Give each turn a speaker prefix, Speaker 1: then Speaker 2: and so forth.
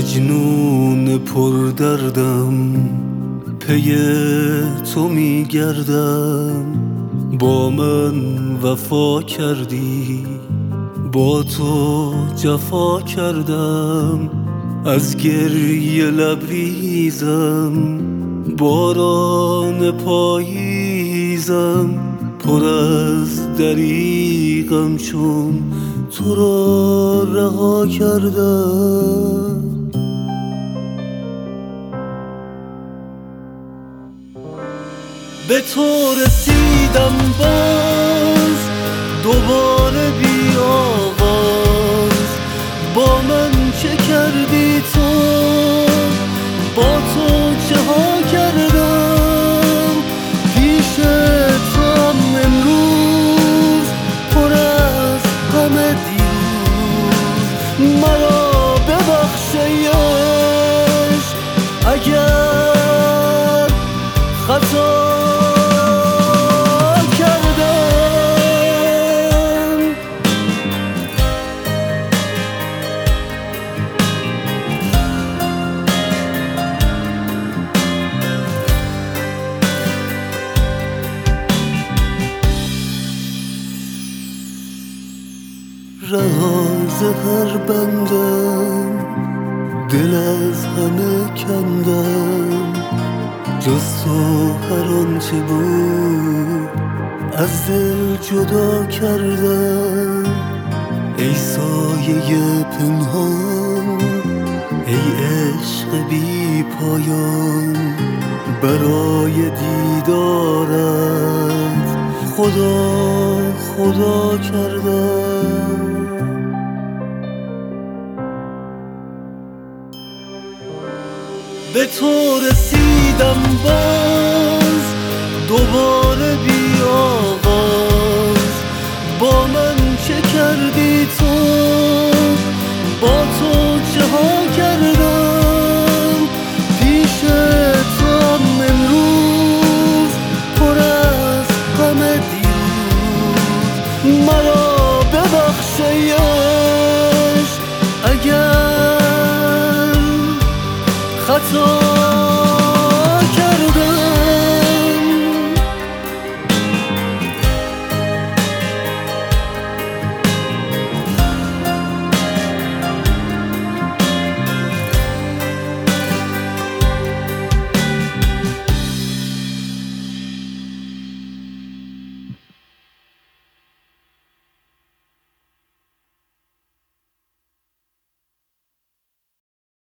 Speaker 1: مجنون پر دردم، پی تو میگردم. با من وفا کردی، با تو جفا کردم. از گریه لبریزم، باران پاییزم. پر از دریغم چون تو را رها کردم. به تو رسیدم باز دوباره بی آواز. با من چه کردی تو؟ با تو چه ها کردم؟ پیش تو هم امروز پر از غم دیروز. مرا ببخش ای عشق اگر خطا رها ز هر بندم، دل از همه کندم. جز تو هر آنچه بود از دل جدا کردم. ای سایه پنهان، ای عشق بی پایان. برای دیدارت خدا کردم. به تو رسیدم باز دوباره بی آغاز. با من چه کردی تو؟ با تو چه ها کردم؟ پیش تو هم امروز پر از غم دیروز. مرا ببخش ای عشق اگر خطا